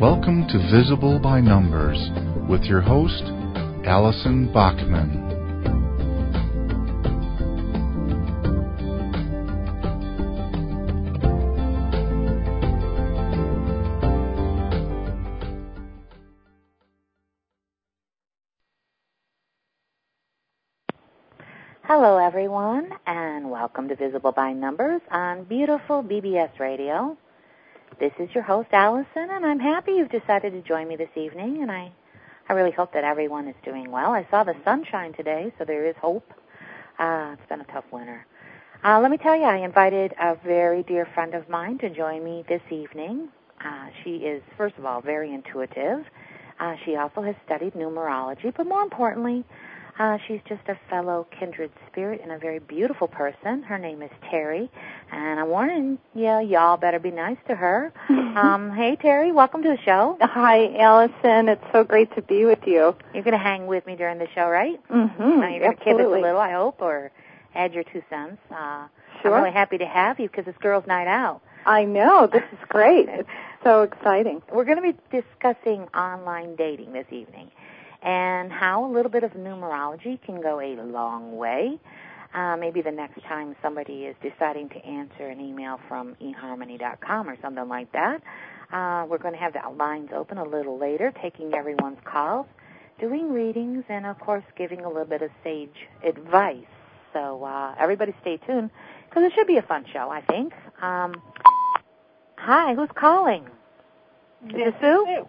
Welcome to Visible by Numbers with your host, Allison Bachman. Hello, everyone, and welcome to Visible by Numbers on beautiful BBS Radio. This is your host, Allison, and I'm happy you've decided to join me this evening, and I really hope that everyone is doing well. I saw the sunshine today, so there is hope. It's been a tough winter. Let me tell you, I invited a very dear friend of mine to join me this evening. She is, first of all, very intuitive. She also has studied numerology, but more importantly, she's just a fellow kindred spirit and a very beautiful person. Her name is Terry, and I'm warning you, y'all better be nice to her. Hey, Terry, welcome to the show. Hi, Allison. It's so great to be with you. You're going to hang with me during the show, right? Mm-hmm. You're going to kid us a little, I hope, or add your 2 cents. Sure. I'm really happy to have you because it's Girls' Night Out. I know. This is great. It's so exciting. We're going to be discussing online dating this evening, and how a little bit of numerology can go a long way. Maybe the next time somebody is deciding to answer an email from eharmony.com or something like that. We're going to have the lines open a little later, taking everyone's calls, doing readings, and, of course, giving a little bit of sage advice. So everybody stay tuned, because it should be a fun show, I think. Hi, who's calling? Is it Sue?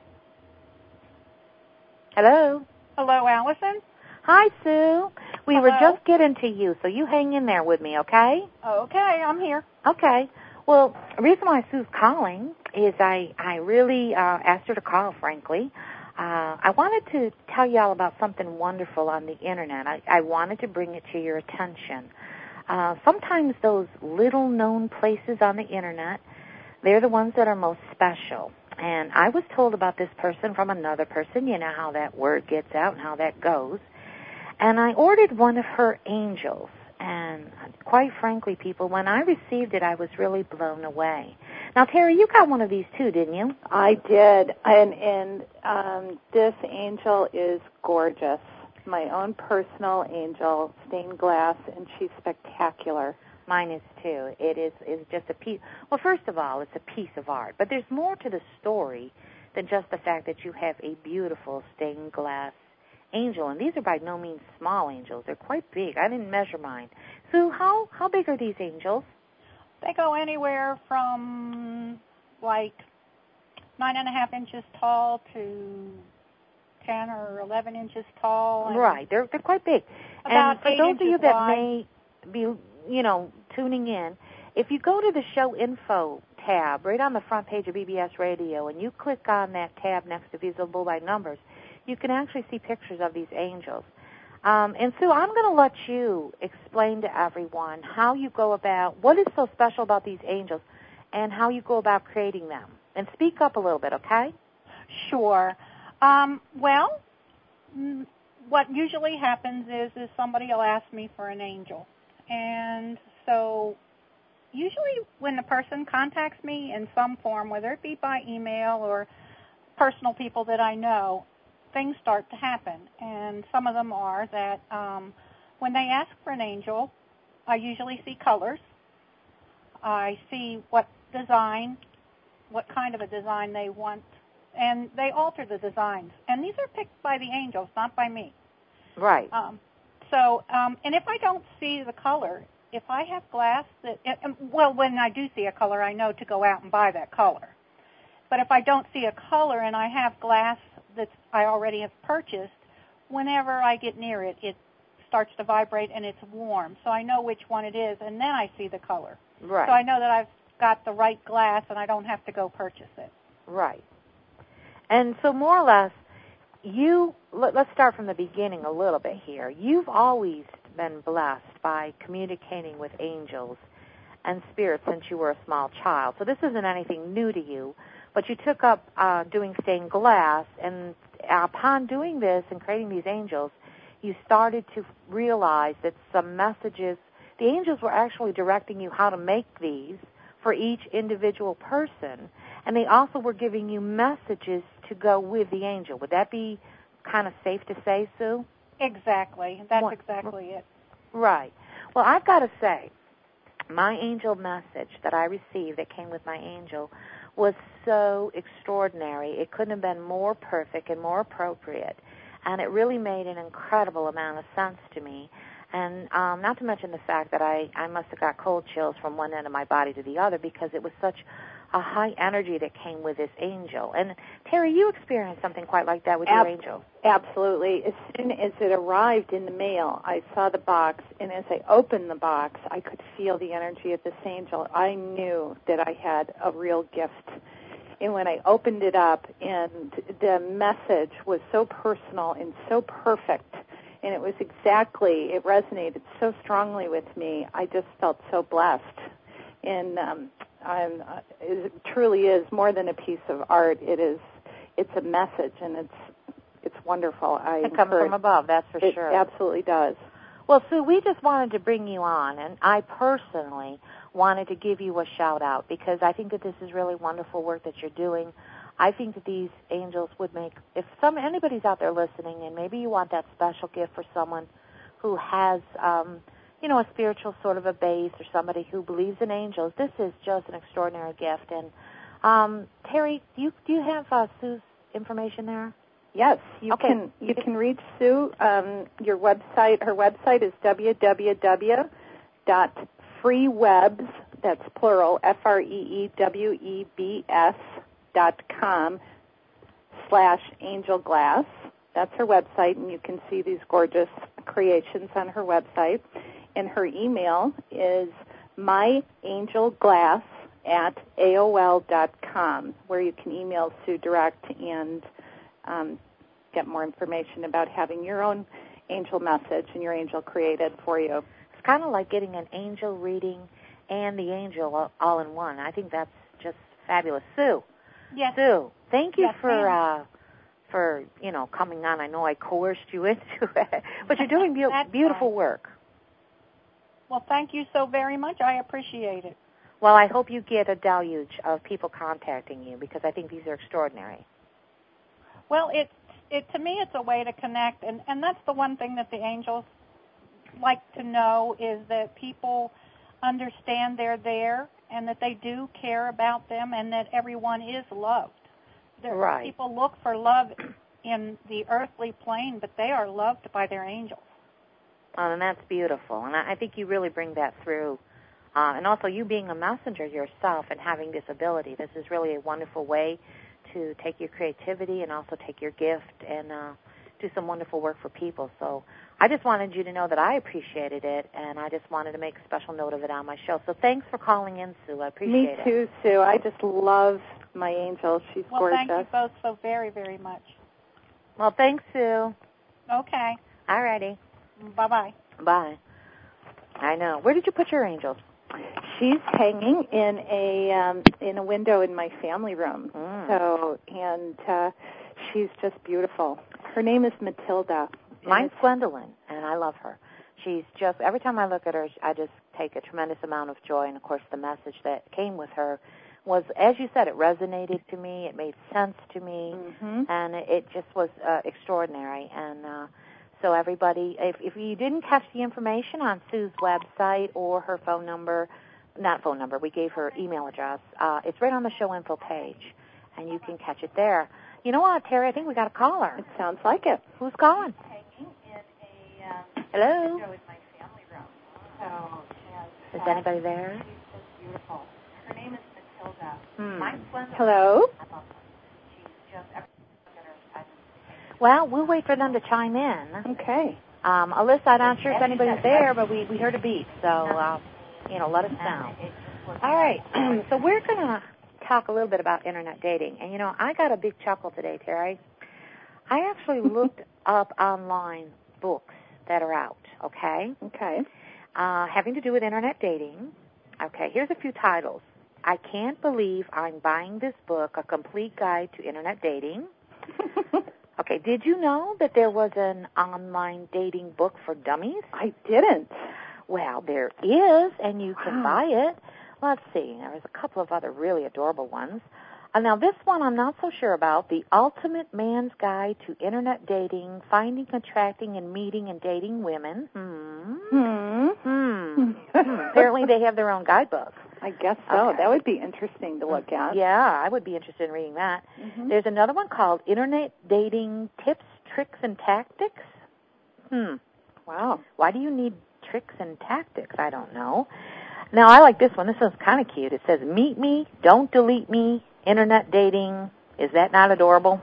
Hello? Hello, Allison? Hi, Sue. We Hello. were just getting to you, so you hang in there with me, okay? Okay, I'm here. Okay. Well, the reason why Sue's calling is I really asked her to call, frankly. I wanted to tell you all about something wonderful on the Internet. I wanted to bring it to your attention. Sometimes those little-known places on the Internet, they're the ones that are most special. And I was told about this person from another person. You know how that word gets out and how that goes. And I ordered one of her angels. And quite frankly, people, when I received it, I was really blown away. Now, Terry, you got one of these too, didn't you? I did. And this angel is gorgeous. My own personal angel, stained glass, and she's spectacular. Mine is too. It is just a piece. Well, first of all, it's a piece of art. But there's more to the story than just the fact that you have a beautiful stained glass angel. And these are by no means small angels. They're quite big. I didn't measure mine. So how big are these angels? They go anywhere from like 9.5 inches tall to 10 or 11 inches tall. Right. They're quite big. About and for 8 those of you that wide. may be, tuning in, if you go to the show info tab right on the front page of BBS Radio and you click on that tab next to Visible by Numbers, you can actually see pictures of these angels. And Sue, I'm going to let you explain to everyone how you go about, what is so special about these angels and how you go about creating them. And speak up a little bit, okay? Sure. Well, what usually happens is somebody will ask me for an angel. And so usually when the person contacts me in some form, whether it be by email or personal people that I know, things start to happen. And some of them are that when they ask for an angel, I usually see colors. I see what design, what kind of a design they want, and they alter the designs. And these are picked by the angels, not by me. Right. And if I don't see the color, if I have glass that, when I do see a color, I know to go out and buy that color. But if I don't see a color and I have glass that I already have purchased, whenever I get near it, it starts to vibrate and it's warm. So I know which one it is, and then I see the color. Right. So I know that I've got the right glass and I don't have to go purchase it. Right. And so more or less, let's start from the beginning a little bit here. You've always been blessed by communicating with angels and spirits since you were a small child. So this isn't anything new to you, but you took up doing stained glass, and upon doing this and creating these angels, you started to realize that some messages, the angels were actually directing you how to make these for each individual person. and they also were giving you messages to go with the angel. Would that be kind of safe to say, Sue? Exactly. That's exactly it. Right. Well, I've got to say, my angel message that I received that came with my angel was so extraordinary. It couldn't have been more perfect and more appropriate, and it really made an incredible amount of sense to me. And not to mention the fact that I must have got cold chills from one end of my body to the other because it was such a high energy that came with this angel. And, Terry, you experienced something quite like that with your angel. Absolutely. As soon as it arrived in the mail, I saw the box, and as I opened the box, I could feel the energy of this angel. I knew that I had a real gift. And when I opened it up, and the message was so personal and so perfect, and it was exactly, it resonated so strongly with me, I just felt so blessed. And it truly is more than a piece of art. It's a message, and it's wonderful. It comes from above, that's for sure. It absolutely does. Well, Sue, we just wanted to bring you on, and I personally wanted to give you a shout-out because I think that this is really wonderful work that you're doing. I think that these angels would make, if anybody's out there listening and maybe you want that special gift for someone who has, a spiritual sort of a base or somebody who believes in angels, this is just an extraordinary gift. And, Terry, do you have Sue's information there? Yes, you can reach Sue. Her website is www.freewebs, that's plural, freewebs.com/angelglass. That's her website, and you can see these gorgeous creations on her website. And her email is myangelglass@aol.com, where you can email Sue direct and get more information about having your own angel message and your angel created for you. It's kind of like getting an angel reading and the angel all in one. I think that's just fabulous. Sue. Yes. Sue, thank you yes, for coming on. I know I coerced you into it, but you're doing beautiful work. Well, thank you so very much. I appreciate it. Well, I hope you get a deluge of people contacting you because I think these are extraordinary. Well, to me, it's a way to connect, and that's the one thing that the angels like to know is that people understand they're there and that they do care about them and that everyone is loved. Right. People look for love in the earthly plane, but they are loved by their angels. And that's beautiful, and I think you really bring that through. And also you being a messenger yourself and having this ability, this is really a wonderful way to take your creativity and also take your gift and do some wonderful work for people. So I just wanted you to know that I appreciated it, and I just wanted to make a special note of it on my show. So thanks for calling in, Sue. I appreciate it. Me too, Sue. I just love my angel. She's gorgeous. Well, thank you both so very, very much. Well, thanks, Sue. Okay. All righty. Bye-bye. Bye. I know. Where did you put your angels? She's hanging in a window in my family room. So, and she's just beautiful. Her name is Matilda. Mine's Gwendolyn, and I love her. She's just, every time I look at her, I just take a tremendous amount of joy. And, of course, the message that came with her was, as you said, it resonated to me. It made sense to me. And it just was extraordinary. And so everybody, if you didn't catch the information on Sue's website or her phone number, not phone number, we gave her email address, it's right on the show info page, and you can catch it there. You know what, Terry, I think we got a caller. It sounds like it. Who's calling? Hanging in Hello? window in my family room. So, is anybody there? She's just beautiful. Her name is Matilda. Hello? She's just Well, we'll wait for them to chime in. Okay. Alyssa, I'm not sure if anybody's there, but we heard a beep, so, let us know. All right, so we're going to talk a little bit about Internet dating. And, I got a big chuckle today, Terry. I actually looked up online books that are out, okay? Okay. Having to do with Internet dating. Okay, here's a few titles. I Can't Believe I'm Buying This Book, A Complete Guide to Internet Dating. Okay, did you know that there was an online dating book for dummies? I didn't. Well, there is, and you can buy it. Let's see. There was a couple of other really adorable ones. Now, this one I'm not so sure about. The Ultimate Man's Guide to Internet Dating, Finding, Attracting, and Meeting and Dating Women. Apparently they have their own guidebook. I guess so. Okay. That would be interesting to look at. Yeah, I would be interested in reading that. Mm-hmm. There's another one called Internet Dating Tips, Tricks, and Tactics. Wow. Why do you need tricks and tactics? I don't know. Now, I like this one. This one's kind of cute. It says, Meet Me, Don't Delete Me, Internet Dating. Is that not adorable?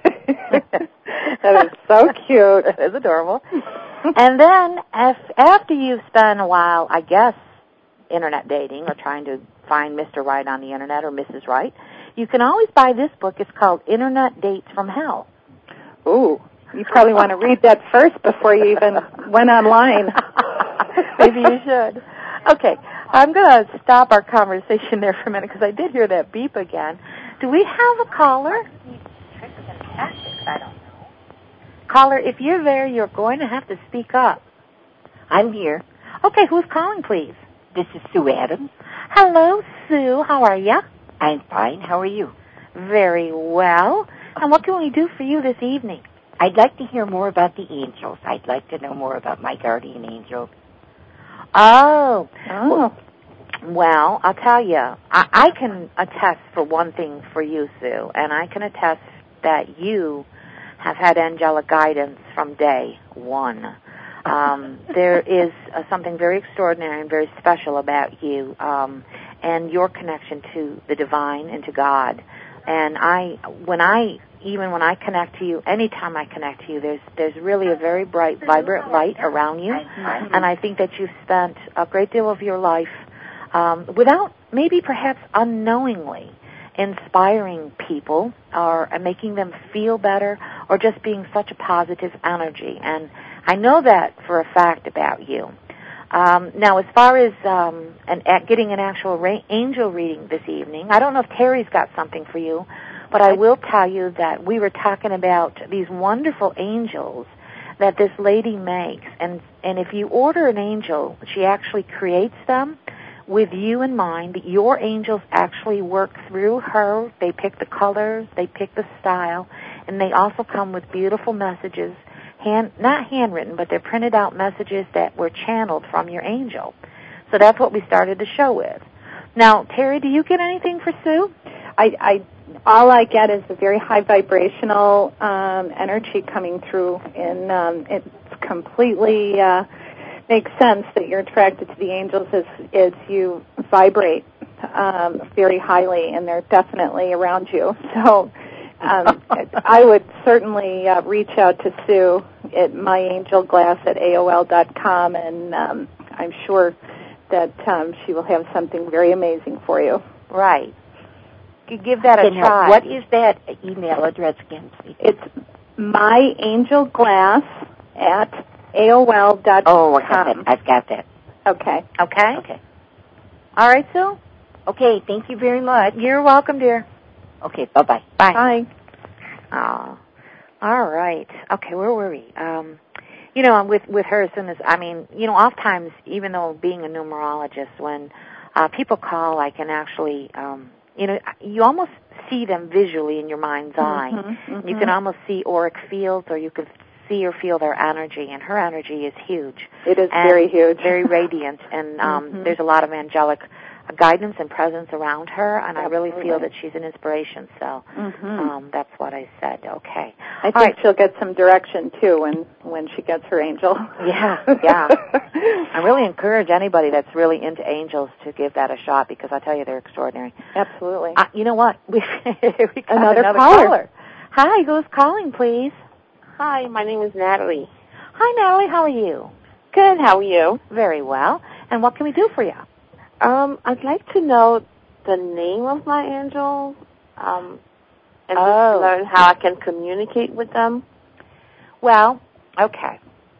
That is so cute. It is adorable. And then after you've spent a while, I guess, Internet dating or trying to find Mr. Right on the Internet or Mrs. Right, you can always buy this book. It's called Internet Dates from Hell. Ooh. You probably want to read that first before you even went online. Maybe you should. Okay, I'm going to stop our conversation there for a minute because I did hear that beep again. Do we have a caller? Tricks and tactics, I don't know. Caller, if you're there, you're going to have to speak up. I'm here. Okay, who's calling, please? This is Sue Adams. Hello, Sue. How are you? I'm fine. How are you? Very well. And what can we do for you this evening? I'd like to hear more about the angels. I'd like to know more about my guardian angel. Oh. Well, I'll tell you, I can attest for one thing for you, Sue, and I can attest that you have had angelic guidance from day one. There is something very extraordinary and very special about you and your connection to the divine and to God. And when I connect to you, anytime I connect to you, there's really a very bright, vibrant light around you. And I think that you've spent a great deal of your life without, maybe perhaps unknowingly, inspiring people or making them feel better or just being such a positive energy. And I know that for a fact about you. Now, as far as getting an actual angel reading this evening, I don't know if Terry's got something for you, but I will tell you that we were talking about these wonderful angels that this lady makes. And if you order an angel, she actually creates them with you in mind. Your angels actually work through her. They pick the colors, they pick the style, and they also come with beautiful messages. Not handwritten, but they're printed out messages that were channeled from your angel. So that's what we started the show with. Now, Terry, do you get anything for Sue? All I get is a very high vibrational energy coming through, and it completely makes sense that you're attracted to the angels as you vibrate very highly, and they're definitely around you. So I would certainly reach out to Sue at myangelglass@AOL.com, and I'm sure that she will have something very amazing for you. Right. You give that a try. What is that email address again, please? It's myangelglass@AOL.com. Oh, I've got that. Okay. Okay? Okay. All right, Sue? Okay, thank you very much. You're welcome, dear. Okay, bye-bye. Bye. Bye. Oh, all right. Okay, where were we? With her, as soon as, oftentimes, even though being a numerologist, when people call, I can actually, you almost see them visually in your mind's eye. Mm-hmm. You can almost see auric fields, or you can see or feel their energy, and her energy is huge. It is very huge. Very radiant, and there's a lot of angelic guidance and presence around her, and Absolutely. I really feel that she's an inspiration, so that's what I said. Okay. I think she'll get some direction, too, when she gets her angel. Yeah. I really encourage anybody that's really into angels to give that a shot, because I tell you, they're extraordinary. Absolutely. You know what? We got another caller. Hi, who's calling, please? Hi, my name is Natalie. Hi, Natalie. How are you? Good, how are you? Very well. And what can we do for you? I'd like to know the name of my angel, and just learn how I can communicate with them. Well, okay.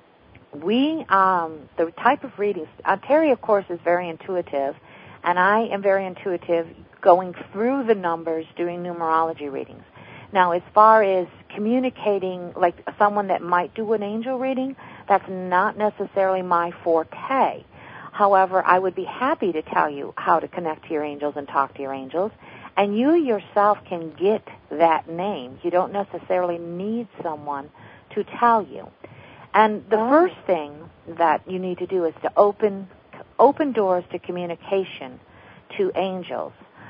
The type of readings, Terry, of course, is very intuitive, and I am very intuitive going through the numbers, doing numerology readings. Now, as far as communicating, like someone that might do an angel reading, that's not necessarily my forte. However, I would be happy to tell you how to connect to your angels and talk to your angels. And you yourself can get that name. You don't necessarily need someone to tell you. And the first thing that you need to do is to open doors to communication to angels.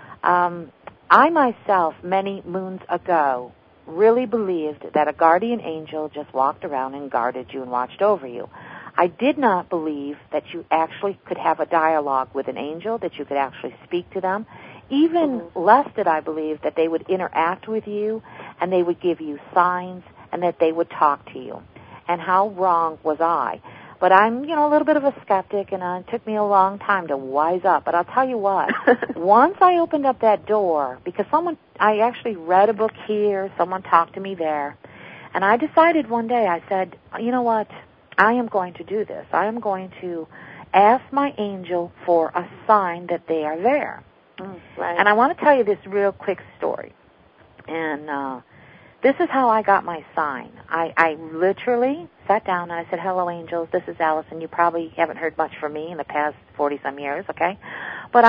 I myself, many moons ago, really believed that a guardian angel just walked around and guarded you and watched over you. I did not believe that you actually could have a dialogue with an angel, that you could actually speak to them. Even less did I believe that they would interact with you and they would give you signs and that they would talk to you. And how wrong was I? But I'm, a little bit of a skeptic, and it took me a long time to wise up. But I'll tell you what, once I opened up that door, because I actually read a book here, someone talked to me there, and I decided one day, I said, you know what, I am going to do this. I am going to ask my angel for a sign that they are there. Right. And I want to tell you this real quick story. And this is how I got my sign. I literally sat down and I said, hello, angels, this is Allison. You probably haven't heard much from me in the past 40-some years, okay? But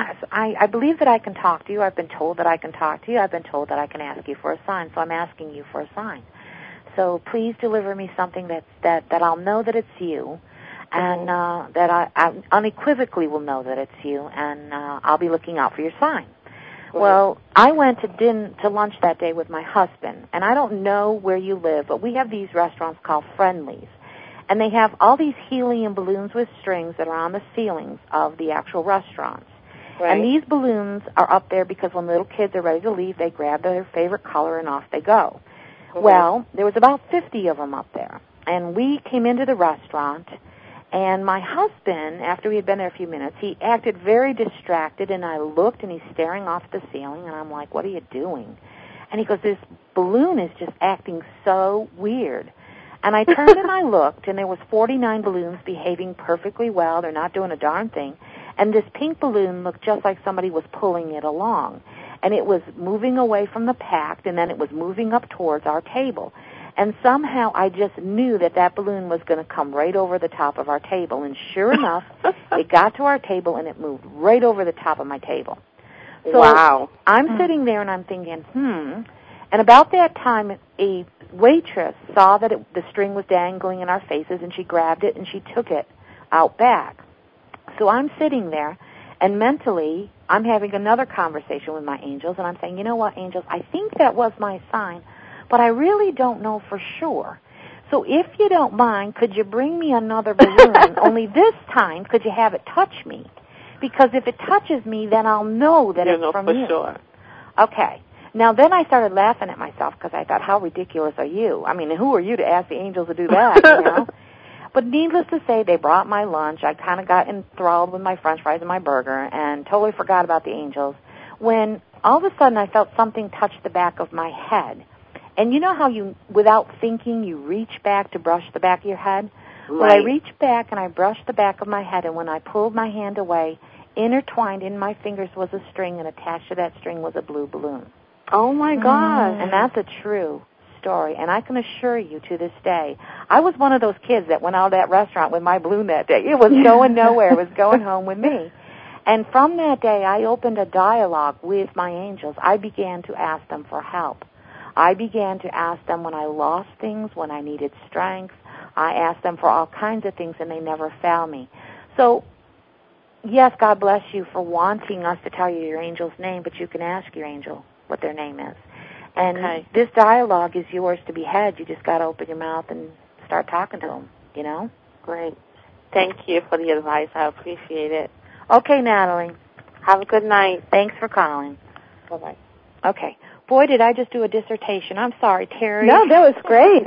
I believe that I can talk to you. I've been told that I can talk to you. I've been told that I can ask you for a sign, so I'm asking you for a sign. So please deliver me something that I'll know that it's you, and that I unequivocally will know that it's you, and I'll be looking out for your sign. Well, I went to lunch that day with my husband, and I don't know where you live, but we have these restaurants called Friendlies, and they have all these helium balloons with strings that are on the ceilings of the actual restaurants. Right. And these balloons are up there because when little kids are ready to leave, they grab their favorite color and off they go. Well, there was about 50 of them up there, and we came into the restaurant. And my husband, after we had been there a few minutes, he acted very distracted, and I looked, and he's staring off the ceiling, and I'm like, what are you doing? And he goes, this balloon is just acting so weird. And I turned and I looked, and there was 49 balloons behaving perfectly well. They're not doing a darn thing. And this pink balloon looked just like somebody was pulling it along. And it was moving away from the pack, and then it was moving up towards our table. And somehow I just knew that balloon was going to come right over the top of our table. And sure enough, it got to our table, and it moved right over the top of my table. So wow. I'm sitting there, and I'm thinking, And about that time, a waitress saw that the string was dangling in our faces, and she grabbed it, and she took it out back. So I'm sitting there, and mentally, I'm having another conversation with my angels, and I'm saying, you know what, angels, I think that was my sign, but I really don't know for sure. So if you don't mind, could you bring me another balloon? Only this time, could you have it touch me? Because if it touches me, then I'll know that it's from you. Sure. Okay. Now, then I started laughing at myself because I thought, how ridiculous are you? I mean, who are you to ask the angels to do that, you know? But needless to say, they brought my lunch. I kind of got enthralled with my French fries and my burger and totally forgot about the angels when all of a sudden I felt something touch the back of my head. And you know how you, without thinking, you reach back to brush the back of your head? Right. Well, I reached back and I brushed the back of my head, and when I pulled my hand away, intertwined in my fingers was a string, and attached to that string was a blue balloon. Oh, my gosh. And that's a true story, and I can assure you to this day, I was one of those kids that went out of that restaurant with my balloon that day. It was going nowhere. It was going home with me. And from that day, I opened a dialogue with my angels. I began to ask them for help. I began to ask them when I lost things, when I needed strength. I asked them for all kinds of things, and they never failed me. So, yes, God bless you for wanting us to tell you your angel's name, but you can ask your angel what their name is. And this dialogue is yours to be had. You just got to open your mouth and start talking to them, you know? Great. Thank you for the advice. I appreciate it. Okay, Natalie. Have a good night. Thanks for calling. Bye-bye. Okay. Boy, did I just do a dissertation. I'm sorry, Terry. No, that was great.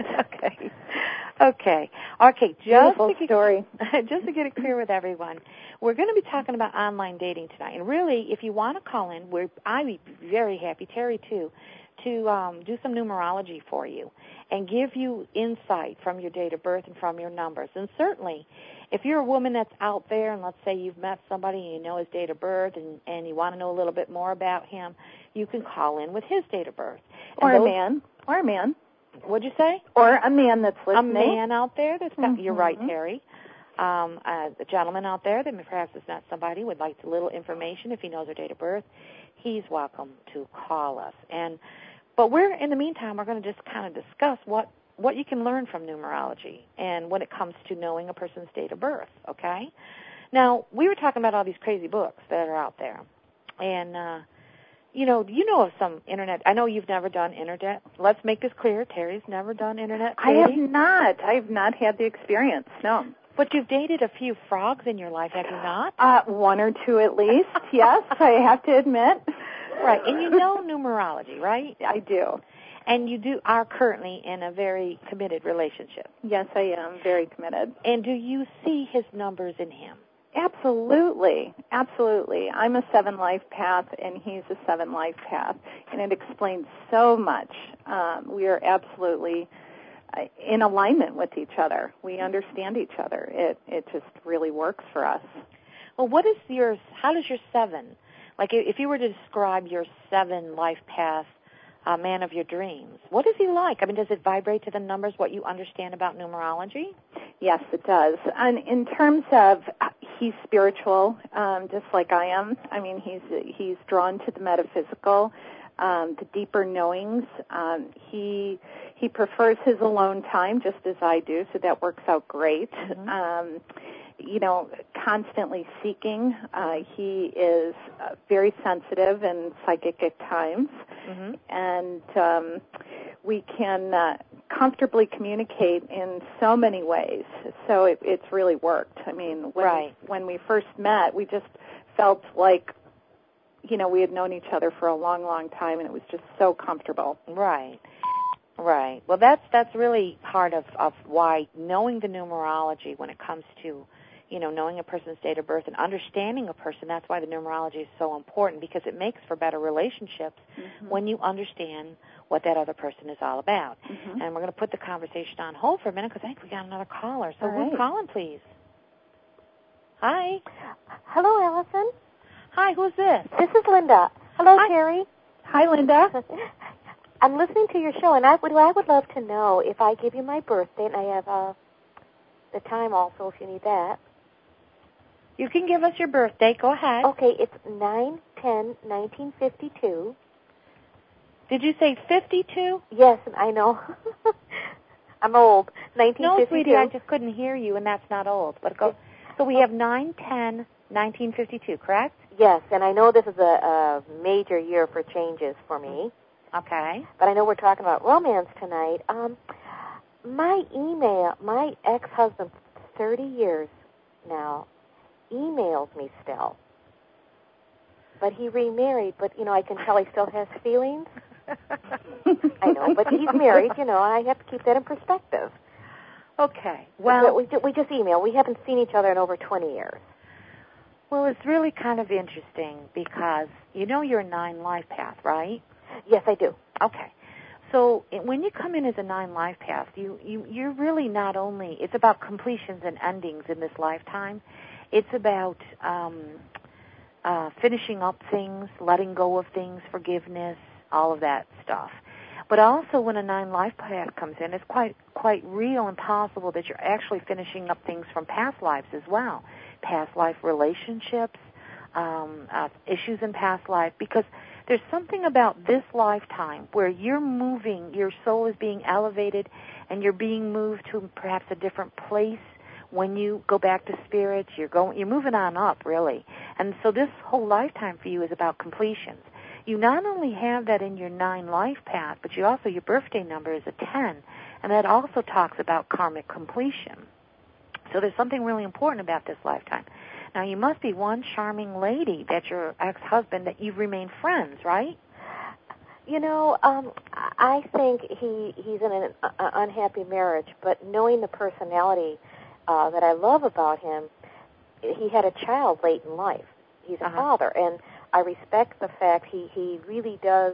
Okay. Beautiful story. Just to get it clear with everyone, we're going to be talking about online dating tonight. And really, if you want to call in, I'd be very happy, Terry too, to do some numerology for you and give you insight from your date of birth and from your numbers. And certainly, if you're a woman that's out there and let's say you've met somebody and you know his date of birth and you want to know a little bit more about him, you can call in with his date of birth. Or a man. What'd you say? Or a man that's listening. A man out there that's you're right, Terry. a gentleman out there that perhaps has met somebody would like a little information, if he knows their date of birth, he's welcome to call us. But in the meantime, we're going to just kind of discuss what you can learn from numerology and when it comes to knowing a person's date of birth, okay? Now, we were talking about all these crazy books that are out there. And, you know of some Internet. I know you've never done Internet. Let's make this clear. Terry's never done Internet dating. I have not. I have not had the experience, no. But you've dated a few frogs in your life, have you not? One or two at least, yes, I have to admit. Right, and you know numerology, right? I do. And you are currently in a very committed relationship. Yes, I am, very committed. And do you see his numbers in him? Absolutely, absolutely. I'm a 7 life path, and he's a 7 life path, and it explains so much. We are absolutely in alignment with each other. We understand each other. It just really works for us. Well, how does your 7, like if you were to describe your 7 life path, man of your dreams, what is he like? I mean, does it vibrate to the numbers, what you understand about numerology? Yes, it does. And in terms of, he's spiritual, just like I am. I mean, he's drawn to the metaphysical, the deeper knowings. He prefers his alone time, just as I do, so that works out great. Mm-hmm. Constantly seeking. He is very sensitive and psychic at times, mm-hmm. and we can comfortably communicate in so many ways. So it's really worked. I mean, when we first met, we just felt like, we had known each other for a long, long time, and it was just so comfortable. Right. Well, that's really part of why knowing the numerology when it comes to knowing a person's date of birth and understanding a person, that's why the numerology is so important, because it makes for better relationships mm-hmm. when you understand what that other person is all about. Mm-hmm. And we're going to put the conversation on hold for a minute because I think we got another caller. So who's calling, please? Hi. Hello, Allison. Hi, who's this? This is Linda. Hello, Hi. Terry. Hi, Linda. I'm listening to your show, and I would love to know if I give you my birthday, and I have the time also if you need that. You can give us your birthday. Go ahead. Okay, it's 9/10/1952. Did you say 52? Yes, I know. I'm old. 1952. No, sweetie, I just couldn't hear you, and that's not old. But go. So we have 9/10/1952, correct? Yes, and I know this is a major year for changes for me. Okay. But I know we're talking about romance tonight. My ex-husband, 30 years now, emails me still. But he remarried, but, I can tell he still has feelings. I know, but he's married, and I have to keep that in perspective. Okay. Well, we just email. We haven't seen each other in over 20 years. Well, it's really kind of interesting because you're a 9 life path, right? Yes, I do. Okay. So when you come in as a 9 life path, you're really not only, it's about completions and endings in this lifetime. It's about finishing up things, letting go of things, forgiveness, all of that stuff. But also when a 9 life path comes in, it's quite real and possible that you're actually finishing up things from past lives as well. Past life relationships, issues in past life, because there's something about this lifetime where you're moving, your soul is being elevated, and you're being moved to perhaps a different place. When you go back to spirit, you're moving on up, really. And so this whole lifetime for you is about completions. You not only have that in your 9 life path, but your birthday number is a 10, and that also talks about karmic completion. So there's something really important about this lifetime. Now, you must be one charming lady that your ex-husband, that you've remained friends, right? I think he's in an unhappy marriage, but knowing the personality that I love about him, he had a child late in life. He's a father, and I respect the fact he really does.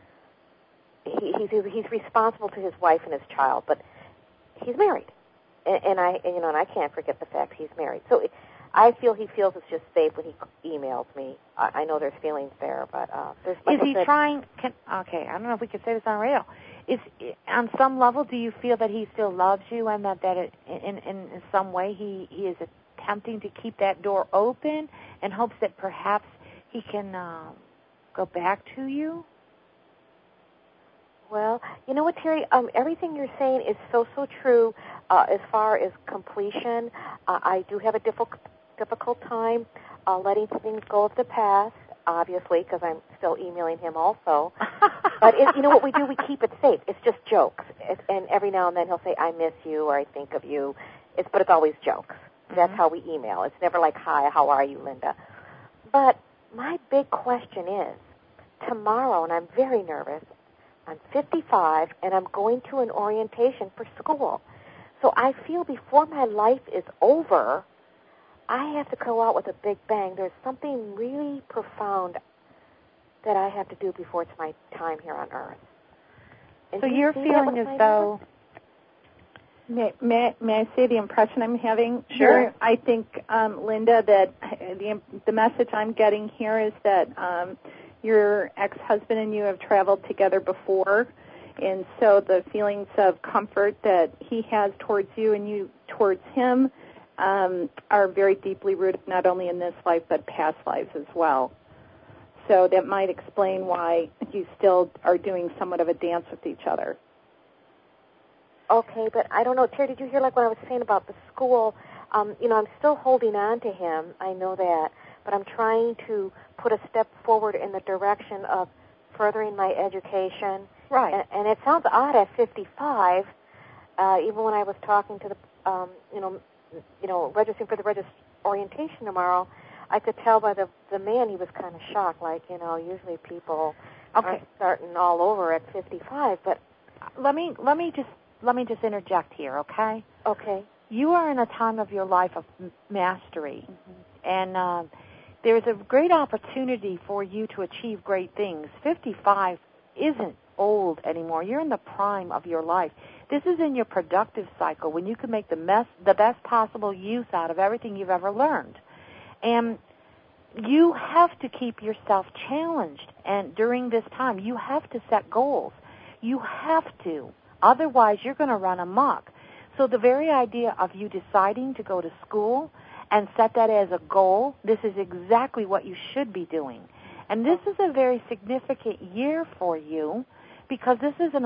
He's responsible to his wife and his child, but he's married, and I can't forget the fact he's married. So I feel he feels it's just safe when he emails me. I know there's feelings there, but there's. Like Is he trying? Okay, I don't know if we can say this on radio. on some level, do you feel that he still loves you, and that in some way he is attempting to keep that door open in hopes that perhaps he can go back to you? Well, you know what, Terry? Everything you're saying is so true as far as completion. I do have a difficult time letting things go of the past, obviously, because I'm still emailing him also. But you know what we do? We keep it safe. It's just jokes. And every now and then he'll say, I miss you, or I think of you. But it's always jokes. That's how we email. It's never like, hi, how are you, Linda? But my big question is, tomorrow, and I'm very nervous, I'm 55, and I'm going to an orientation for school. So I feel before my life is over, I have to go out with a big bang. There's something really profound that I have to do before it's my time here on Earth. And so you're feeling as though... May I say the impression I'm having? Sure. Here? I think, Linda, that the message I'm getting here is that your ex-husband and you have traveled together before, and so the feelings of comfort that he has towards you and you towards him are very deeply rooted not only in this life but past lives as well. So that might explain why you still are doing somewhat of a dance with each other. Okay, but I don't know. Terry, did you hear like what I was saying about the school? I'm still holding on to him. I know that. But I'm trying to put a step forward in the direction of furthering my education. Right. And it sounds odd at 55, even when I was talking to the, registering for the orientation tomorrow, I could tell by the man he was kind of shocked. Like, usually people are starting all over at 55. But let me just interject here, okay? Okay. You are in a time of your life of mastery, and there's a great opportunity for you to achieve great things. 55 isn't old anymore. You're in the prime of your life. This is in your productive cycle when you can make the best possible use out of everything you've ever learned. And you have to keep yourself challenged, and during this time, you have to set goals. You have to. Otherwise, you're going to run amok. So the very idea of you deciding to go to school and set that as a goal, this is exactly what you should be doing. And this is a very significant year for you because this has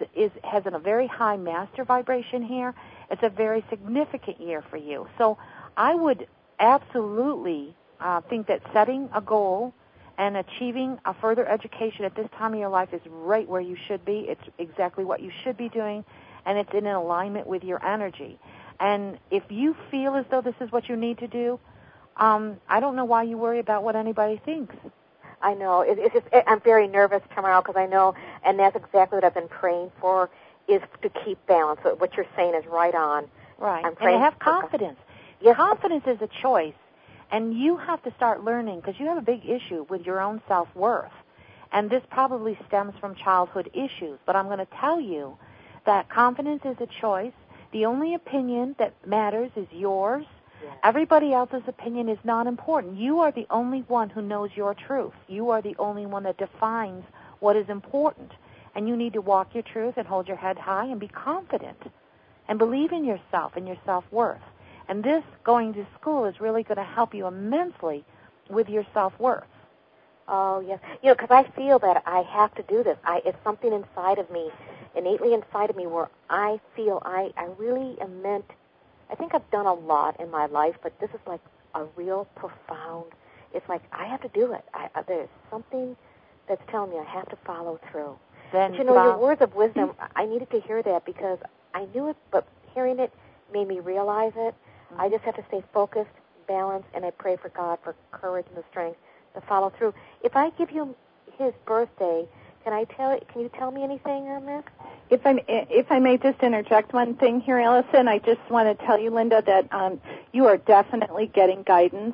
a very high master vibration here. It's a very significant year for you. So I would absolutely think that setting a goal and achieving a further education at this time of your life is right where you should be. It's exactly what you should be doing, and it's in alignment with your energy. And if you feel as though this is what you need to do, I don't know why you worry about what anybody thinks. I know. I'm very nervous tomorrow because I know, and that's exactly what I've been praying for, is to keep balance. So what you're saying is right on. Right. I'm praying and have confidence. Yes. Confidence is a choice. And you have to start learning, because you have a big issue with your own self-worth. And this probably stems from childhood issues. But I'm going to tell you that confidence is a choice. The only opinion that matters is yours. Yes. Everybody else's opinion is not important. You are the only one who knows your truth. You are the only one that defines what is important. And you need to walk your truth and hold your head high and be confident and believe in yourself and your self-worth. And this, going to school, is really going to help you immensely with your self-worth. Oh, yes. Because I feel that I have to do this. It's something inside of me, innately inside of me, where I feel I really am meant. I think I've done a lot in my life, but this is like a real profound, it's like I have to do it. There's something that's telling me I have to follow through. Then, but your words of wisdom, I needed to hear that because I knew it, but hearing it made me realize it. I just have to stay focused, balanced, and I pray for God for courage and the strength to follow through. If I give you his birthday, can you tell me anything on this? If I may just interject one thing here, Allison, I just want to tell you, Linda, that you are definitely getting guidance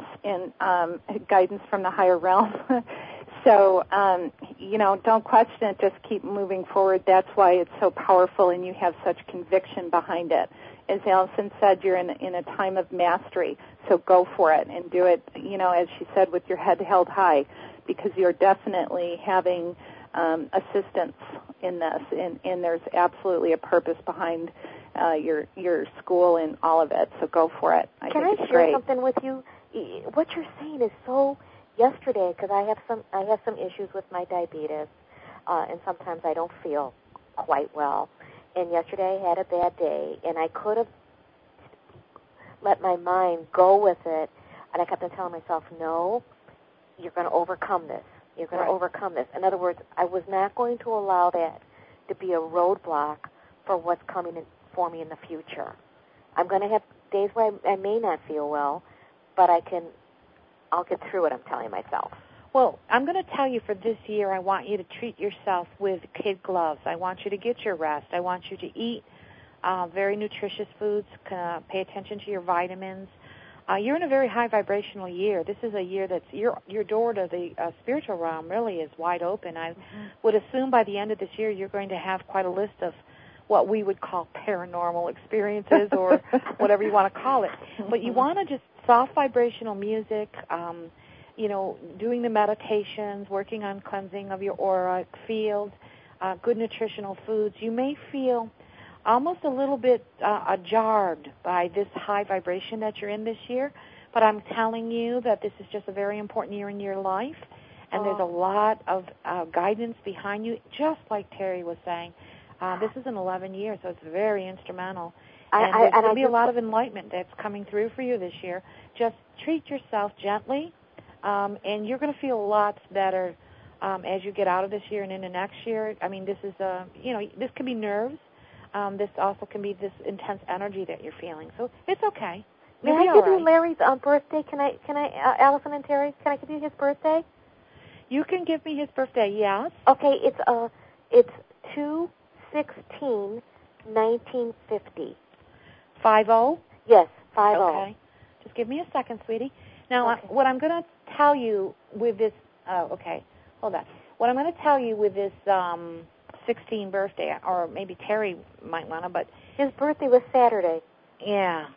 from the higher realm. So, don't question it. Just keep moving forward. That's why it's so powerful, and you have such conviction behind it. As Allison said, you're in a time of mastery, so go for it and do it, as she said, with your head held high, because you're definitely having assistance in this, and there's absolutely a purpose behind your school and all of it. So go for it. Can I share something with you? What you're saying is so. Yesterday, because I have some issues with my diabetes, and sometimes I don't feel quite well. And yesterday I had a bad day, and I could have let my mind go with it, and I kept on telling myself, no, you're going to overcome this. You're going to overcome this. In other words, I was not going to allow that to be a roadblock for what's coming for me in the future. I'm going to have days where I may not feel well, but I'll get through it, I'm telling myself. Well, I'm going to tell you for this year, I want you to treat yourself with kid gloves. I want you to get your rest. I want you to eat very nutritious foods, pay attention to your vitamins. You're in a very high vibrational year. This is a year that's your door to the spiritual realm really is wide open. I would assume by the end of this year you're going to have quite a list of what we would call paranormal experiences or whatever you want to call it. But you want to just soft vibrational music, doing the meditations, working on cleansing of your auric field, good nutritional foods. You may feel almost a little bit jarred by this high vibration that you're in this year, but I'm telling you that this is just a very important year in your life, and there's a lot of guidance behind you, just like Terry was saying. This is an 11 year, so it's very instrumental. And there's going to be a lot of enlightenment that's coming through for you this year. Just treat yourself gently, and you're going to feel lots better as you get out of this year and into next year. I mean, this is this can be nerves. This also can be this intense energy that you're feeling. So it's okay. May I give you Larry's birthday? Can I, Allison and Terry? Can I give you his birthday? You can give me his birthday. Yes. Okay. It's 2/16/1950. 50? Yes, 50. Okay. Just give me a second, sweetie. Now, what I'm going to tell you with this, hold on. What I'm going to tell you with this 16 birthday, or maybe Terry might want to, but his birthday was Saturday. Yeah.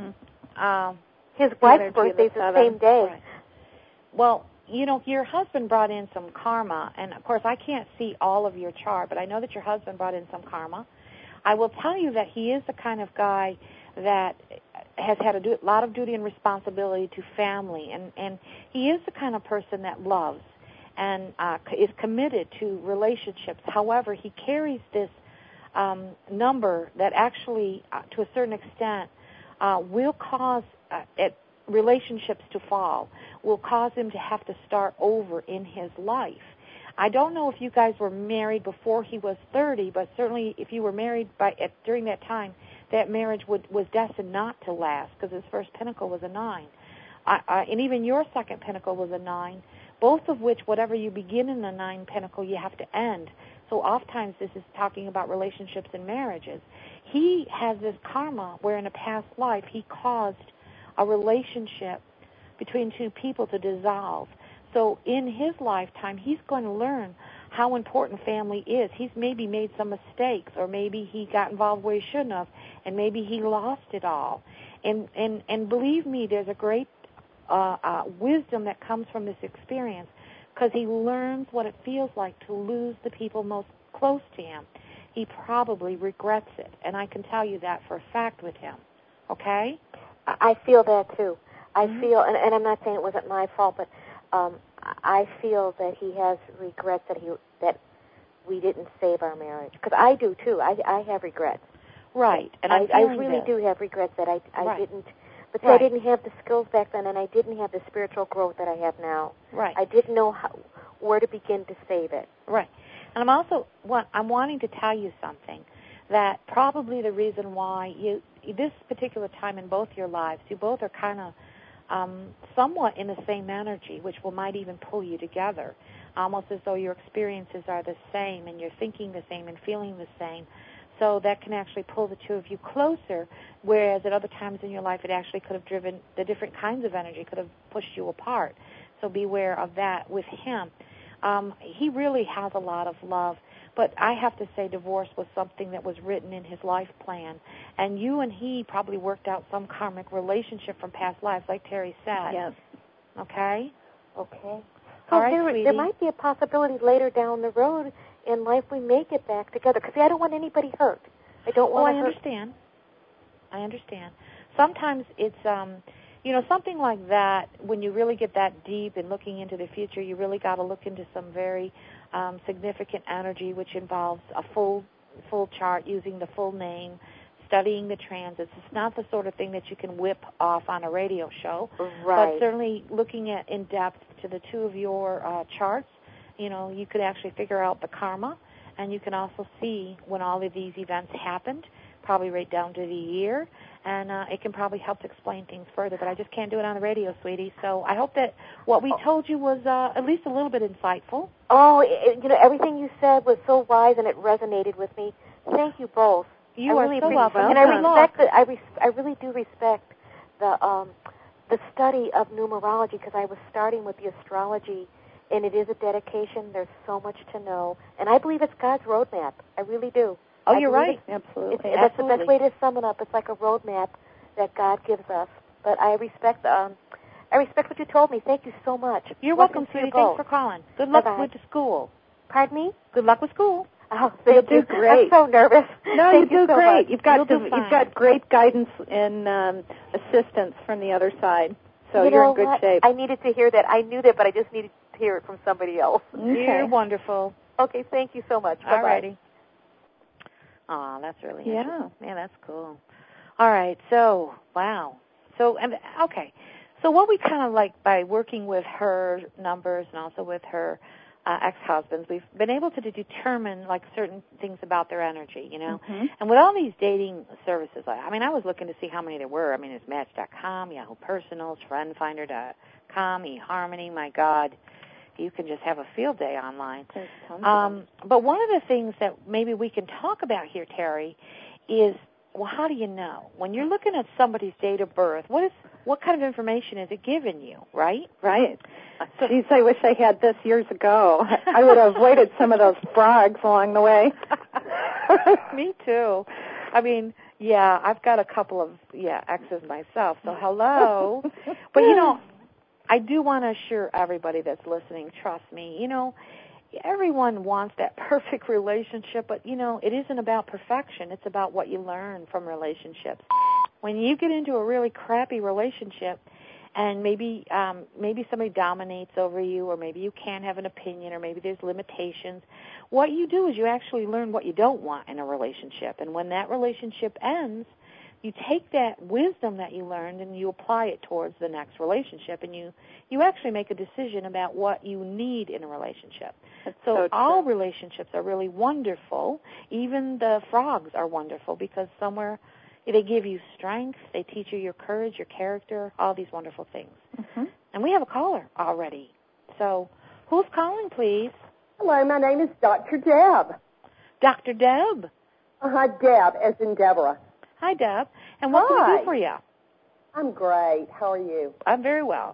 His wife's birthday's the same day. Right. Well, your husband brought in some karma, and of course I can't see all of your chart, but I know that your husband brought in some karma. I will tell you that he is the kind of guy that has had a lot of duty and responsibility to family, and he is the kind of person that loves and is committed to relationships. However, he carries this number that actually, to a certain extent, will cause relationships to fall, will cause him to have to start over in his life. I don't know if you guys were married before he was 30, but certainly if you were married during that time, that marriage was destined not to last, because his first pinnacle was a 9. And even your second pinnacle was a 9, both of which, whatever you begin in the 9 pinnacle, you have to end. So oftentimes this is talking about relationships and marriages. He has this karma where in a past life he caused a relationship between two people to dissolve. So in his lifetime, he's going to learn how important family is. He's maybe made some mistakes, or maybe he got involved where he shouldn't have, and maybe he lost it all. And believe me, there's a great wisdom that comes from this experience, because he learns what it feels like to lose the people most close to him. He probably regrets it, and I can tell you that for a fact with him. Okay? I feel that too. I feel, and I'm not saying it wasn't my fault, but I feel that he has regrets that we didn't save our marriage. Because I do too. I have regrets. Right. And I really do have regrets that I didn't. But I didn't have the skills back then, and I didn't have the spiritual growth that I have now. Right. I didn't know where to begin to save it. Right. And I'm wanting to tell you something, that probably the reason why this particular time in both your lives, you both are kind of somewhat in the same energy, which might even pull you together, almost as though your experiences are the same and you're thinking the same and feeling the same. So that can actually pull the two of you closer, whereas at other times in your life it actually could have driven the different kinds of energy, could have pushed you apart. So beware of that with him. He really has a lot of love, but I have to say divorce was something that was written in his life plan. And you and he probably worked out some karmic relationship from past lives, like Terry said. Yes. Okay? Okay. So All right, there might be a possibility later down the road in life we may get back together. Because I don't want anybody hurt. I don't want to hurt. I understand. Sometimes it's, something like that, when you really get that deep and looking into the future, you really got to look into some very significant energy, which involves a full chart, using the full name, studying the transits. It's not the sort of thing that you can whip off on a radio show. Right. But certainly looking at in depth to the two of your charts, you could actually figure out the karma, and you can also see when all of these events happened, probably right down to the year, and it can probably help to explain things further, but I just can't do it on the radio, sweetie. So I hope that what we told you was at least a little bit insightful. Oh, everything you said was so wise, and it resonated with me. Thank you both. You are so welcome. And I respect that. I really do respect the study of numerology, because I was starting with the astrology, and it is a dedication. There's so much to know, and I believe it's God's roadmap. I really do. Oh, you're right. Absolutely. That's the best way to sum it up. It's like a roadmap that God gives us. But I respect what you told me. Thank you so much. You're welcome, sweetie. Thanks for calling. Good luck with the school. Pardon me? Good luck with school. Oh, thank you. Great. I'm so nervous. No, you do great. You've got great guidance and assistance from the other side. So you're in good shape. I needed to hear that. I knew that, but I just needed to hear it from somebody else. Okay. You're wonderful. Okay, thank you so much. All righty. Oh, that's really interesting. Yeah, that's cool. All right, so, wow. So, okay. So what we kind of like, by working with her numbers and also with her ex-husbands, we've been able to determine, like, certain things about their energy, Mm-hmm. And with all these dating services, I was looking to see how many there were. There's Match.com, Yahoo Personals, FriendFinder.com, eHarmony, my God. You can just have a field day online. But one of the things that maybe we can talk about here, Terry, is, well, how do you know? When you're looking at somebody's date of birth, what kind of information is it giving you, right? Right. Geez, I wish I had this years ago. I would have avoided some of those frogs along the way. Me too. I've got a couple of, exes myself, so hello. But, I do want to assure everybody that's listening, trust me, everyone wants that perfect relationship, but, it isn't about perfection. It's about what you learn from relationships. When you get into a really crappy relationship and maybe somebody dominates over you, or maybe you can't have an opinion, or maybe there's limitations, what you do is you actually learn what you don't want in a relationship. And when that relationship ends, you take that wisdom that you learned and you apply it towards the next relationship, and you actually make a decision about what you need in a relationship. So all relationships are really wonderful. Even the frogs are wonderful, because somewhere they give you strength, they teach you your courage, your character, all these wonderful things. Mm-hmm. And we have a caller already. So who's calling, please? Hello, my name is Dr. Deb. Dr. Deb? Deb, as in Deborah. Hi, Deb. And what can we do for you? I'm great. How are you? I'm very well.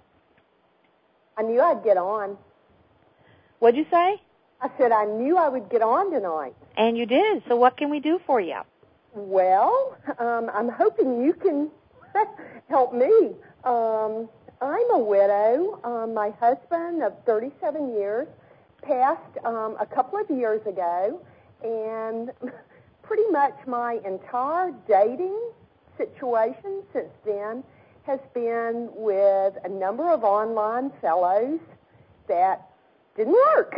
I knew I'd get on. What'd you say? I said I knew I would get on tonight. And you did. So what can we do for you? Well, I'm hoping you can help me. I'm a widow. My husband of 37 years passed a couple of years ago, and pretty much my entire dating situation since then has been with a number of online fellows that didn't work.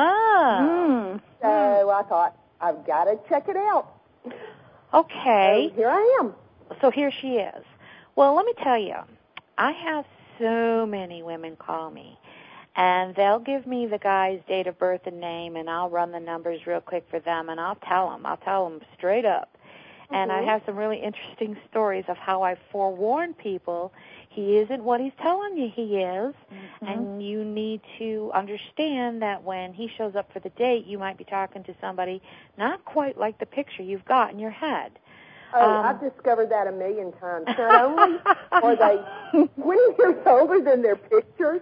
So I thought, I've got to check it out. Okay. So here I am. So here she is. Well, let me tell you, I have so many women call me, and they'll give me the guy's date of birth and name, and I'll run the numbers real quick for them, and I'll tell them straight up. Mm-hmm. And I have some really interesting stories of how I forewarn people he isn't what he's telling you he is, mm-hmm. and you need to understand that when he shows up for the date, you might be talking to somebody not quite like the picture you've got in your head. Oh, I've discovered that a million times. Not only are they 20 years older than their pictures,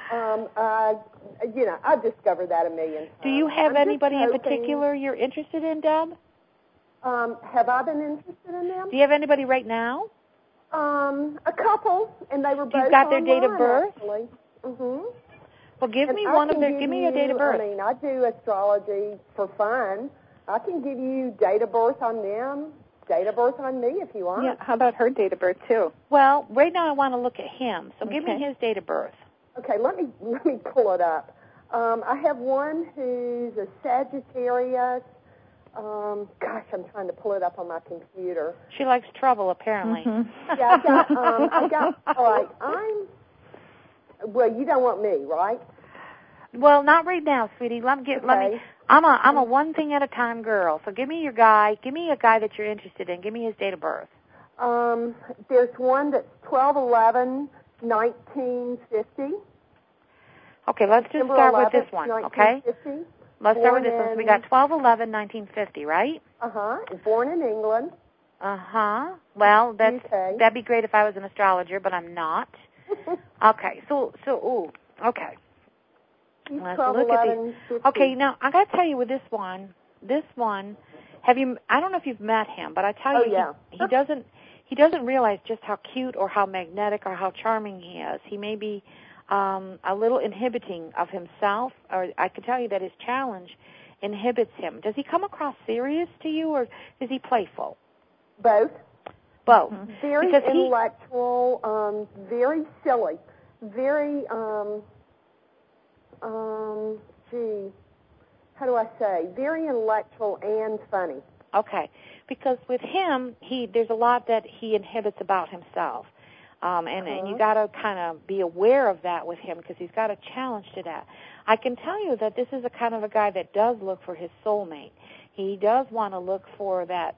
I've discovered that a million times. Do you have anybody in particular you're interested in, Deb? Have I been interested in them? Do you have anybody right now? A couple, and they were both You've got their date of birth? Actually. Mm-hmm. Well, give me a date of birth. I mean, I do astrology for fun. I can give you date of birth on them, date of birth on me if you want. Yeah, how about her date of birth, too? Well, right now I want to look at him, so give me his date of birth. Okay, let me pull it up. I have one who's a Sagittarius. Gosh, I'm trying to pull it up on my computer. She likes trouble, apparently. Mm-hmm. Yeah, all right, well, you don't want me, right? Well, not right now, sweetie. Let me. I'm a one thing at a time girl. So give me your guy. Give me a guy that you're interested in. Give me his date of birth. There's one that's 12/11/1950. Okay, let's just start with this one. Okay. Let's start with this one. So we got 12/11/1950, right? Born in England. Well, that'd be great if I was an astrologer, but I'm not. Okay. Okay. Let's look at these. Okay, now I got to tell you with this one, I don't know if you've met him, but I tell you, he doesn't realize just how cute or how magnetic or how charming he is. He may be a little inhibiting of himself, or I can tell you that his challenge inhibits him. Does he come across serious to you, or is he playful? Both. Mm-hmm. Very intellectual, very silly, very, how do I say, very intellectual and funny. Okay, because with him, there's a lot that he inhibits about himself. And you got to kind of be aware of that with him because he's got a challenge to that. I can tell you that this is a kind of a guy that does look for his soulmate. He does want to look for that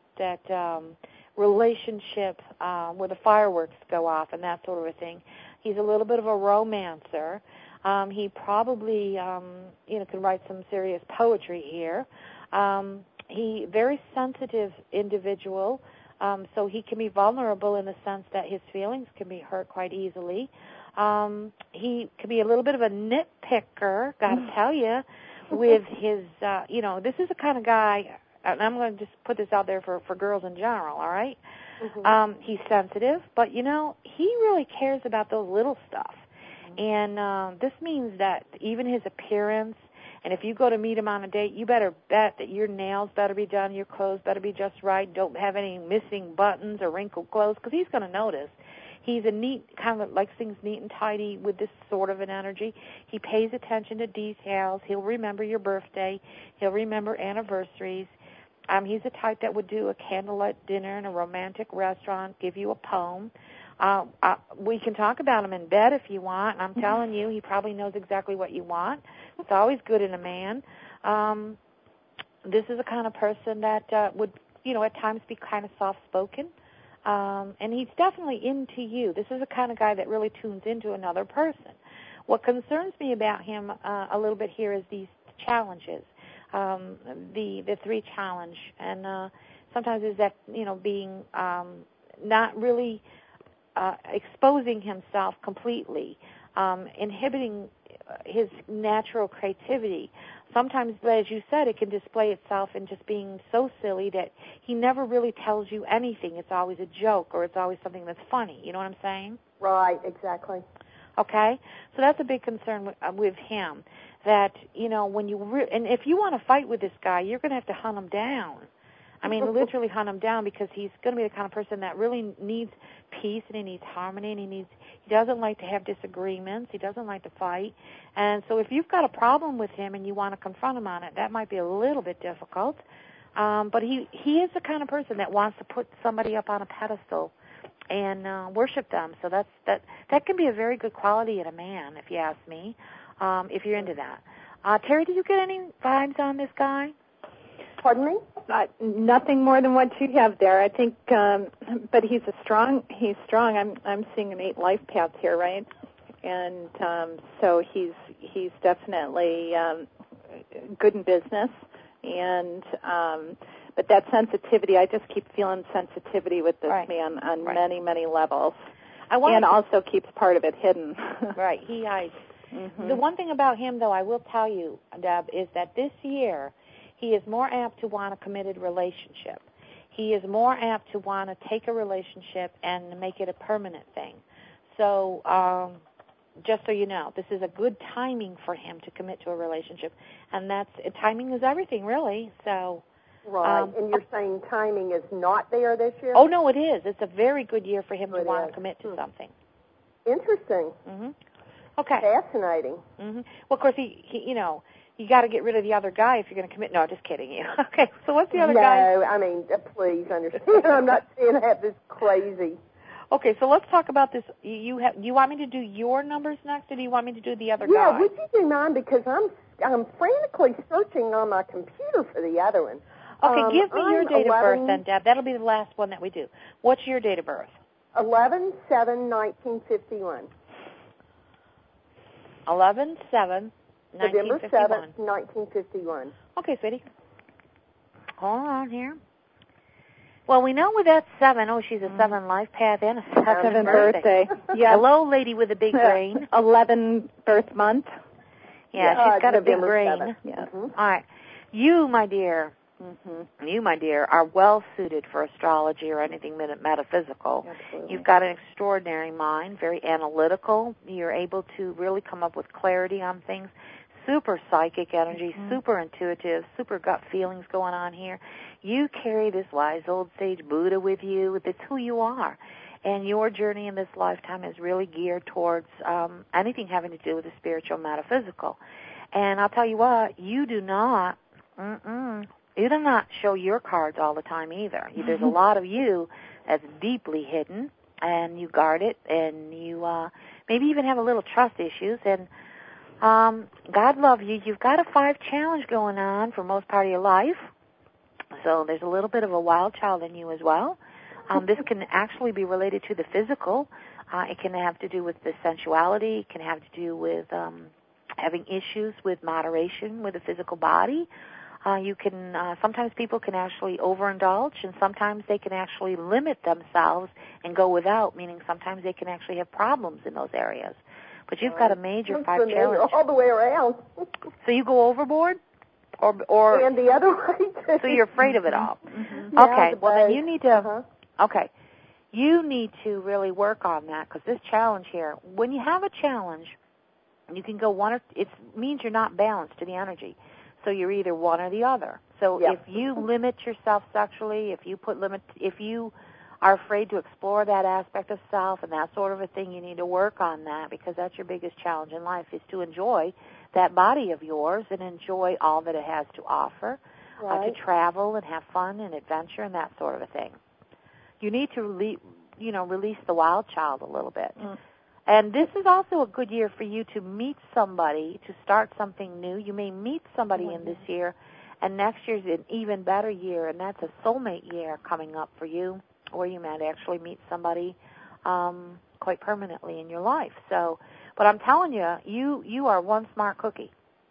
relationship where the fireworks go off and that sort of a thing. He's a little bit of a romancer. He probably can write some serious poetry here. He very sensitive individual. So he can be vulnerable in the sense that his feelings can be hurt quite easily. He can be a little bit of a nitpicker, got to tell you, with his, this is the kind of guy, and I'm going to just put this out there for girls in general, all right? Mm-hmm. He's sensitive, but, he really cares about those little stuff. And this means that even his appearance, and if you go to meet him on a date, you better bet that your nails better be done, your clothes better be just right, don't have any missing buttons or wrinkled clothes, because he's going to notice. He's a neat, kind of likes things neat and tidy with this sort of an energy. He pays attention to details. He'll remember your birthday. He'll remember anniversaries. He's the type that would do a candlelit dinner in a romantic restaurant, give you a poem. We can talk about him in bed if you want. I'm telling you, he probably knows exactly what you want. It's always good in a man. This is the kind of person that would, at times be kind of soft-spoken. And he's definitely into you. This is the kind of guy that really tunes into another person. What concerns me about him a little bit here is these challenges, the 3 challenge. And sometimes is that, being not really exposing himself completely, inhibiting his natural creativity. Sometimes, as you said, it can display itself in just being so silly that he never really tells you anything. It's always a joke or it's always something that's funny. You know what I'm saying? Right, exactly. Okay? So that's a big concern with him, that, when you and if you want to fight with this guy, you're going to have to hunt him down. I mean, literally hunt him down, because he's going to be the kind of person that really needs peace and he needs harmony, and he doesn't like to have disagreements. He doesn't like to fight. And so if you've got a problem with him and you want to confront him on it, that might be a little bit difficult. But he is the kind of person that wants to put somebody up on a pedestal and worship them. So that can be a very good quality in a man, if you ask me, if you're into that. Terry, do you get any vibes on this guy? Pardon me? Nothing more than what you have there. I think, but he's strong. I'm seeing an 8 life path here, right? And so he's definitely good in business. And but that sensitivity, I just keep feeling sensitivity with this man on many, many levels. And also keeps part of it hidden. Right, he hides. Mm-hmm. The one thing about him, though, I will tell you, Deb, is that this year he is more apt to want a committed relationship. He is more apt to want to take a relationship and make it a permanent thing. So just so you know, this is a good timing for him to commit to a relationship, and timing is everything, really. So. Right, and you're saying timing is not there this year? Oh, no, it is. It's a very good year for him to want to commit to something. Interesting. Mm-hmm. Okay. Fascinating. Mm-hmm. Well, of course, he you got to get rid of the other guy if you're going to commit. No, just kidding you. Okay, so what's the other guy? No, I mean, please understand. I'm not saying I have this crazy. Okay, so let's talk about this. You want me to do your numbers next, or do you want me to do the other guy? Yeah, would you do mine? Because I'm frantically searching on my computer for the other one. Okay, give me your date of birth then, Deb. That'll be the last one that we do. What's your date of birth? 11/7/1951. 11/7/1951. November 7th, 1951. Okay, sweetie. Hold on here. Well, we know with that 7, she's a 7 life path and a 7 birthday. Yeah. Hello, lady with a big brain. 11 birth month. Yeah, she's got November a big brain. 7th. Yeah. All right. You, my dear, are well suited for astrology or anything metaphysical. Absolutely. You've got an extraordinary mind, very analytical. You're able to really come up with clarity on things. Super psychic energy, super intuitive, super gut feelings going on here. You carry this wise old sage Buddha with you. That's who you are. And your journey in this lifetime is really geared towards anything having to do with the spiritual metaphysical. And I'll tell you what, you do not show your cards all the time either. There's a lot of you that's deeply hidden, and you guard it, and you maybe even have a little trust issues. And God love you. You've got a 5 challenge going on for most part of your life, so there's a little bit of a wild child in you as well. This can actually be related to the physical. It can have to do with the sensuality. It can have to do with having issues with moderation with the physical body. Sometimes people can actually overindulge, and sometimes they can actually limit themselves and go without, meaning sometimes they can actually have problems in those areas. But you've got a major 5 challenge. All the way around. So you go overboard? Or and the other way, too. So you're afraid of it all. Yeah, Okay, well then you need to, Uh-huh. you need to really work on that, because this challenge here, when you have a challenge, you can go it means you're not balanced to the energy. So you're either one or the other. So if you limit yourself sexually, if you are afraid to explore that aspect of self and that sort of a thing, you need to work on that, because that's your biggest challenge in life, is to enjoy that body of yours and enjoy all that it has to offer, to travel and have fun and adventure and that sort of a thing. You need to release the wild child a little bit. And this is also a good year for you to meet somebody, to start something new. You may meet somebody in this year, and next year's an even better year, and that's a soulmate year coming up for you, where you might actually meet somebody quite permanently in your life. So, but I'm telling you, you are one smart cookie.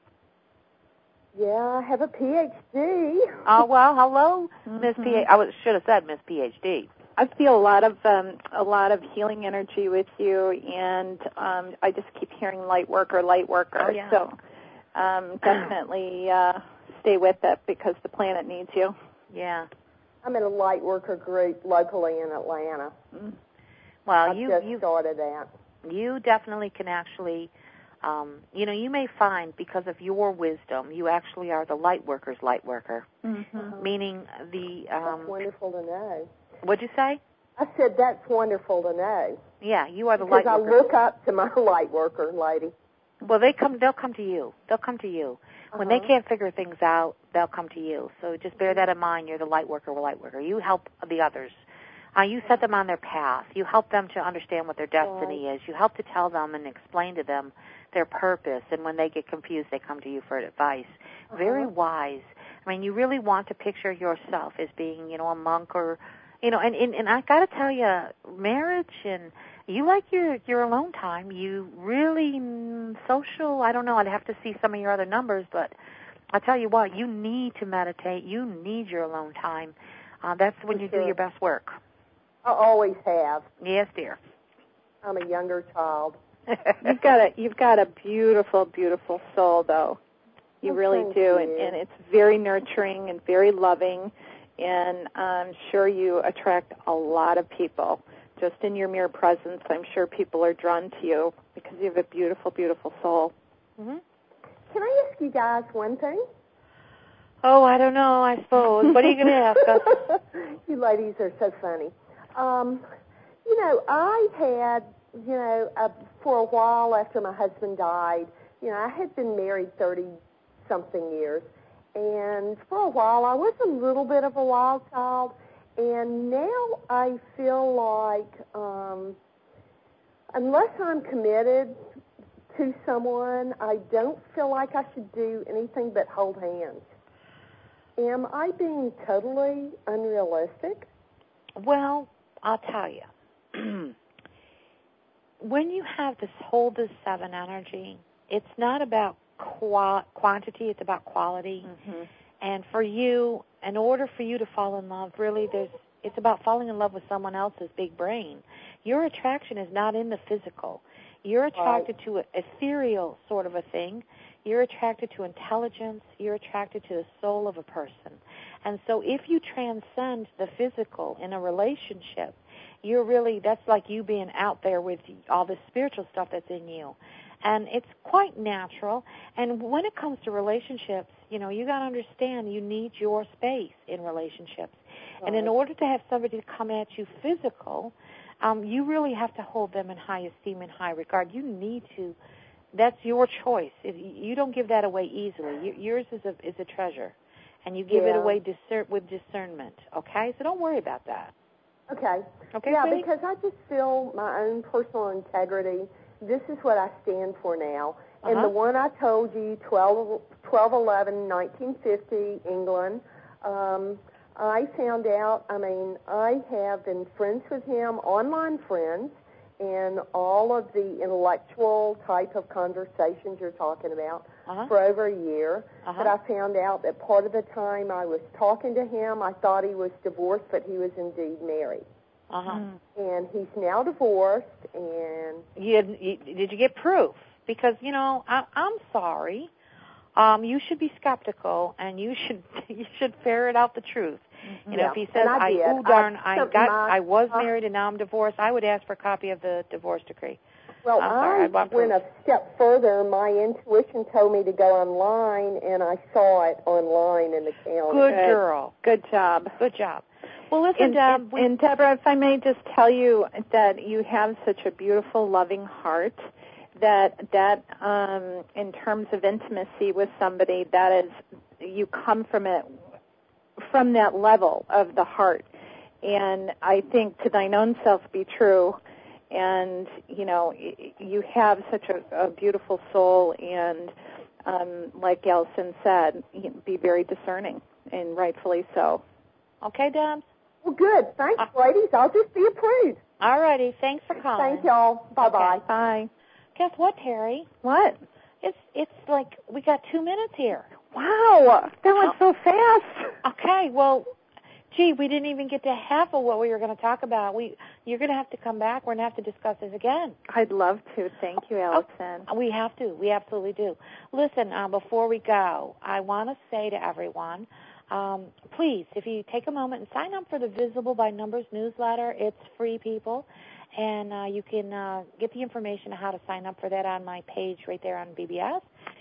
Yeah, I have a PhD. Oh, well, hello, Miss PhD. I should have said Miss PhD. I feel a lot of healing energy with you, and I just keep hearing light worker. Oh, yeah. So definitely stay with it, because the planet needs you. Yeah. I'm in a light worker group locally in Atlanta. Well, I've just started that. You definitely can actually, you may find, because of your wisdom, you actually are the light worker's light worker, meaning the... That's wonderful to know. What'd you say? I said that's wonderful to know. Yeah, you are the light worker. Because I look up to my light worker lady. Well, they'll come to you. They'll come to you. When they can't figure things out, they'll come to you. So just bear that in mind. You're the light worker. You help the others. You set them on their path. You help them to understand what their destiny is. You help to tell them and explain to them their purpose. And when they get confused, they come to you for advice. Very wise. I mean, you really want to picture yourself as being, a monk or... and I got to tell you, marriage, and you like your alone time. You really social. I don't know. I'd have to see some of your other numbers, but I'll tell you what, you need to meditate. You need your alone time. That's when you do your best work. I always have. Yes, dear. I'm a younger child. You've got a beautiful, beautiful soul, though. You really do, and it's very nurturing and very loving. And I'm sure you attract a lot of people. Just in your mere presence, I'm sure people are drawn to you because you have a beautiful, beautiful soul. Mm-hmm. Can I ask you guys one thing? Oh, I don't know, I suppose. What are you going to ask us? You ladies are so funny. I had, for a while after my husband died, I had been married 30-something years, and for a while I was a little bit of a wild child, and now I feel like unless I'm committed to someone, I don't feel like I should do anything but hold hands. Am I being totally unrealistic? Well, I'll tell you. When you have this whole 7 energy, it's not about quantity, it's about quality. Mm-hmm. And for you, in order for you to fall in love, really, it's about falling in love with someone else's big brain. Your attraction is not in the physical. You're attracted to an ethereal sort of a thing. You're attracted to intelligence. You're attracted to the soul of a person. And so if you transcend the physical in a relationship, that's like you being out there with all the spiritual stuff that's in you. And it's quite natural. And when it comes to relationships, you got to understand you need your space in relationships. Right. And in order to have somebody to come at you physical, you really have to hold them in high esteem and high regard. You need to. That's your choice. You don't give that away easily. Yours is a treasure, and you give it away with discernment. Okay, so don't worry about that. Okay. Okay. Yeah, sweetie? because I just feel my own personal integrity. This is what I stand for now. Uh-huh. And the one I told you, 12/11/1950, England. I found out. I have been friends with him, online friends, and all of the intellectual type of conversations you're talking about for over a year. But I found out that part of the time I was talking to him, I thought he was divorced, but he was indeed married. And he's now divorced. And did you get proof? Because I'm sorry. You should be skeptical, and you should ferret out the truth. If he says, I was married and now I'm divorced, I would ask for a copy of the divorce decree. Well, I went a step further. My intuition told me to go online, and I saw it online in the calendar. Good girl. Good job. Good job. Well, listen, Deb. And Deborah, if I may just tell you that you have such a beautiful, loving heart, that in terms of intimacy with somebody, that is, you come from that level of the heart. And I think to thine own self be true. And, you have such a beautiful soul, and like Allison said, be very discerning, and rightfully so. Okay, Deb? Well, good. Thanks, ladies. I'll just be approved. All righty. Thanks for calling. Thank y'all. Bye-bye. Okay. Bye. Guess what, Terry? What? It's like we got 2 minutes here. Wow. That went so fast. Okay, well, gee, we didn't even get to half of what we were going to talk about. You're going to have to come back. We're going to have to discuss this again. I'd love to. Thank you, Allison. We have to. We absolutely do. Listen, before we go, I want to say to everyone, please, if you take a moment and sign up for the Visible by Numbers newsletter, it's free, people, and you can get the information on how to sign up for that on my page right there on BBS.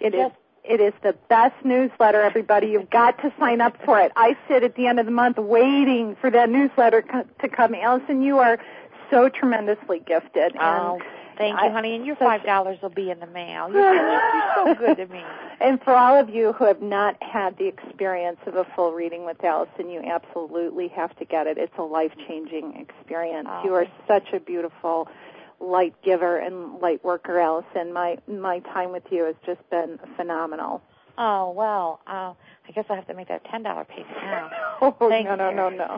It is the best newsletter, everybody. You've got to sign up for it. I sit at the end of the month waiting for that newsletter to come. Allison, you are so tremendously gifted. Oh, thank you, honey. And your $5 will be in the mail. You're so good to me. And for all of you who have not had the experience of a full reading with Allison, you absolutely have to get it. It's a life-changing experience. Oh. You are such a beautiful light giver and light worker, Allison. My time with you has just been phenomenal. Oh, well, I guess I'll have to make that $10 payment now. No.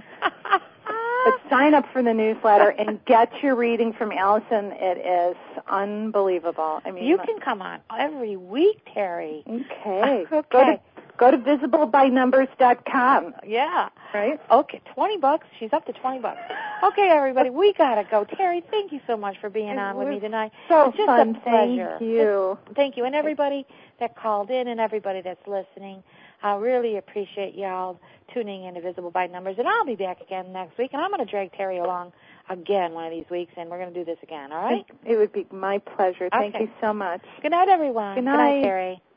But sign up for the newsletter and get your reading from Allison. It is unbelievable. I mean, you can come on every week, Terry. Okay. Okay. Go to visiblebynumbers.com. Yeah. Right? Okay, $20. She's up to $20. Okay, everybody, we got to go. Terry, thank you so much for being on with me tonight. So it's just fun. a pleasure. Thank you. Thank you. And everybody that called in and everybody that's listening, I really appreciate y'all tuning in to Visible by Numbers. And I'll be back again next week, and I'm going to drag Terry along again one of these weeks, and we're going to do this again, all right? It would be my pleasure. Okay. Thank you so much. Good night, everyone. Good night, Terry.